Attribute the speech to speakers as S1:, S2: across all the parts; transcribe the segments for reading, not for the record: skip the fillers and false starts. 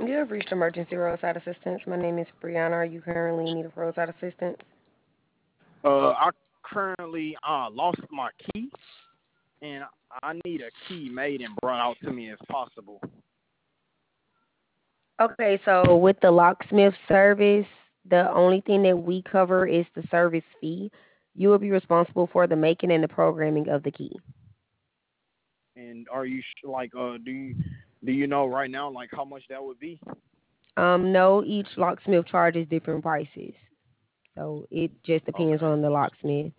S1: You have reached emergency roadside assistance. My name is Brianna. Are you currently in need of roadside assistance?
S2: I currently lost my key, and I need a key made and brought out to me if possible.
S1: Okay, so with the locksmith service, the only thing that we cover is the service fee. You will be responsible for the making and the programming of the key.
S2: And are you do you know right now like how much that would be?
S1: No, each locksmith charges different prices, so it just depends
S2: Okay.
S1: on the locksmith.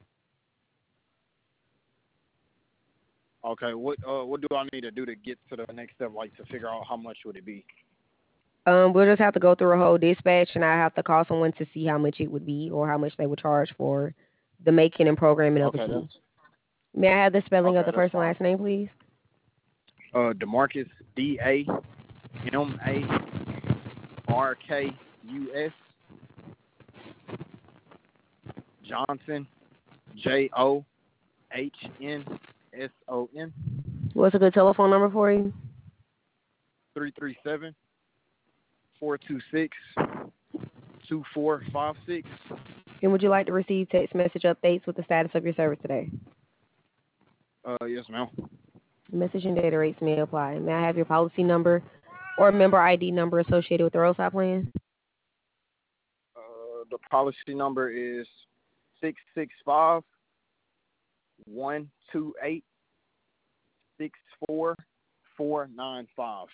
S2: Okay. What do I need to do to get to the next step, like to figure out how much would it be?
S1: We'll just have to go through a whole dispatch, and I have to call someone to see how much it would be or how much they would charge for the making and programming of the
S2: Okay,
S1: key. May I have the spelling of the
S2: that's
S1: first and
S2: fine.
S1: last name, please?
S2: Demarcus DAMARKUS Johnson JOHNSON
S1: What's a good telephone number for you?
S2: 337-426-2456.
S1: And would you like to receive text message updates with the status of your service today?
S2: Yes, ma'am.
S1: Message and data rates may apply. May I have your policy number or member ID number associated with the roadside plan?
S2: The policy number is 665-128-64495.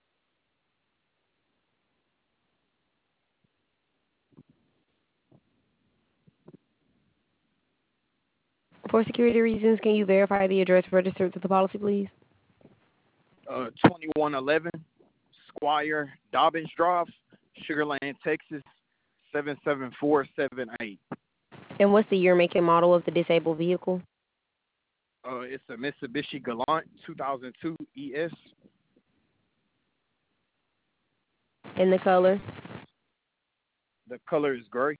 S1: For security reasons, can you verify the address registered to the policy, please?
S2: 2111 Squire Dobbins Drive, Sugarland, Texas 77478.
S1: And what's the year, make, and model of the disabled vehicle?
S2: It's a Mitsubishi Galant 2002 ES.
S1: And the color?
S2: The color is gray.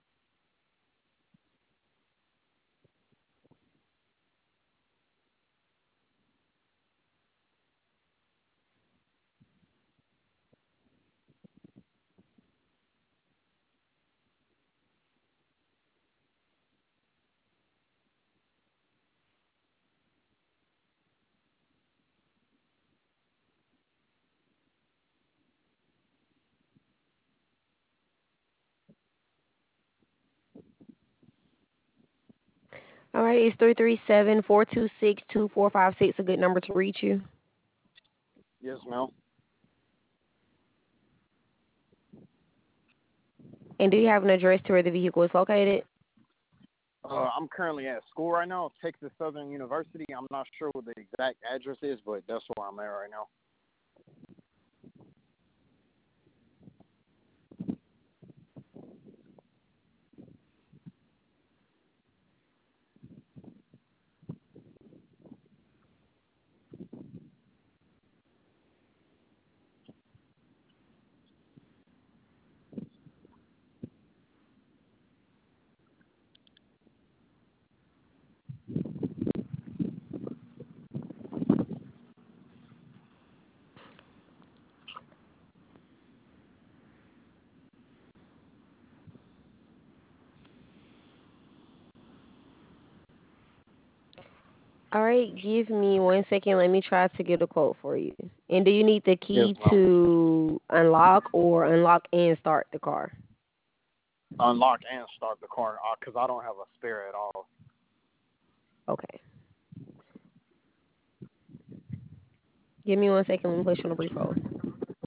S1: All right, is 337-426-2456 a good number to reach you?
S2: Yes, ma'am.
S1: And do you have an address to where the vehicle is located?
S2: I'm currently at school right now, Texas Southern University. I'm not sure what the exact address is, but that's where I'm at right now.
S1: All right, give me 1 second. Let me try to get a quote for you. And do you need the
S2: Yes,
S1: key
S2: ma'am.
S1: to unlock or unlock and start the car?
S2: Unlock and start the car because I don't have a spare at all.
S1: Okay. Give me 1 second. Let me place you on a brief hold.